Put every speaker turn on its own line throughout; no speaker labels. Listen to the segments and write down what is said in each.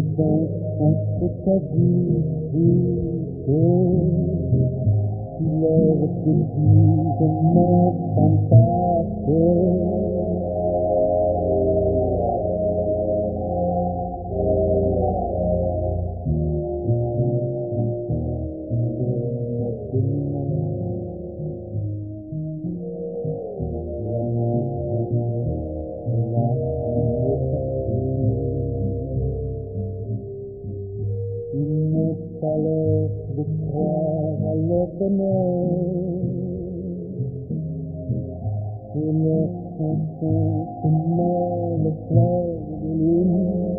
dans contre ta vie, l'heure de vie, je n'entends pas il me fallait de croire à leur bonheur, et leur chanson comme le fleur de lune.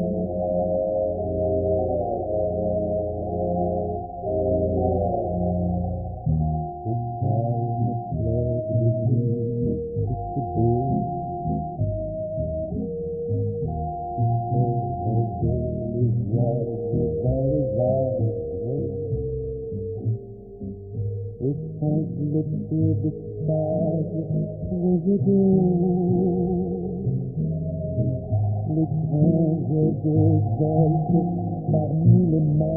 Et quand le pied de sage creusé d'eau, les grands jeux de golf parmi les mares.